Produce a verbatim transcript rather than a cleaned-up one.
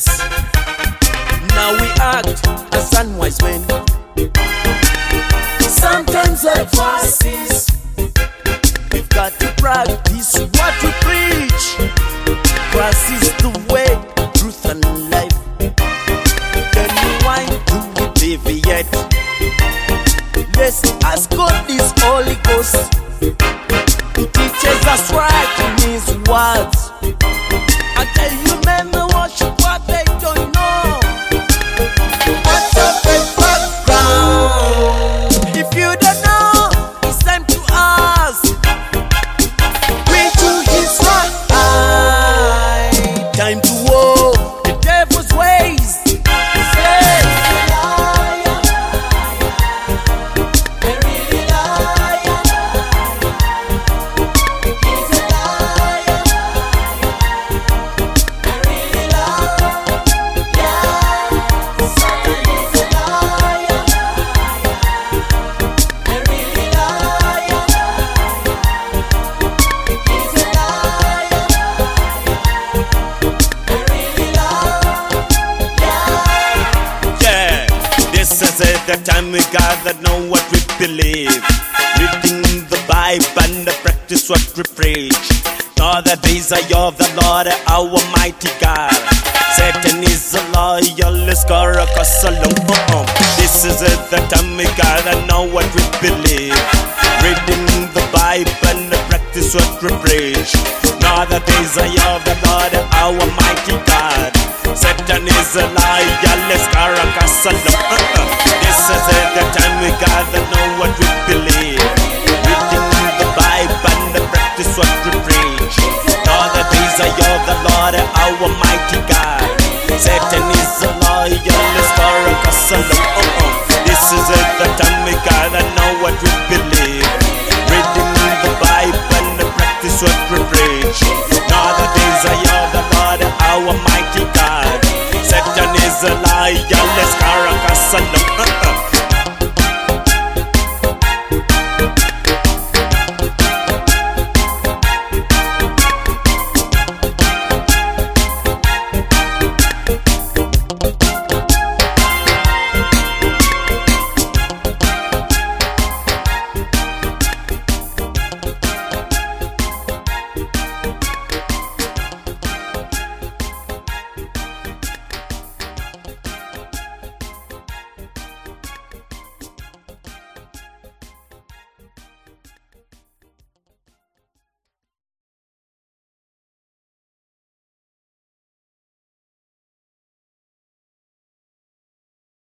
Now we act as unwise men. Sometimes advices. We've got to practice what we preach. Christ is the way, truth and life. Then we wind to deviate. Let's ask God this Holy Ghost. He teaches us right in His words. I tell you, men, they worship what they don't know. What's up in background? If you don't know, it's time to ask. We to His right. Time to walk the devil's ways. Say, the time we gather, know what we believe. Reading the Bible and practice what we preach. All the days are of the Lord, our mighty God. Satan is a loyal scorer, cause alone. This is it, the time we gather, know what we believe. Reading the Bible and practice what we preach. All the days are of the Lord, our mighty God. Satan is a loyal scorer, cause alone. This is it, the time we gather, know what we believe. Reading the Bible and practice what we preach. All the days are of the Lord, our mighty God. Satan is a loyal scorer, cause alone. This is it, the time we gather, know what we believe. Reading the Bible and practice what we preach. All the days are of the Lord, our mighty God. Satan is a liar, let's cause alone.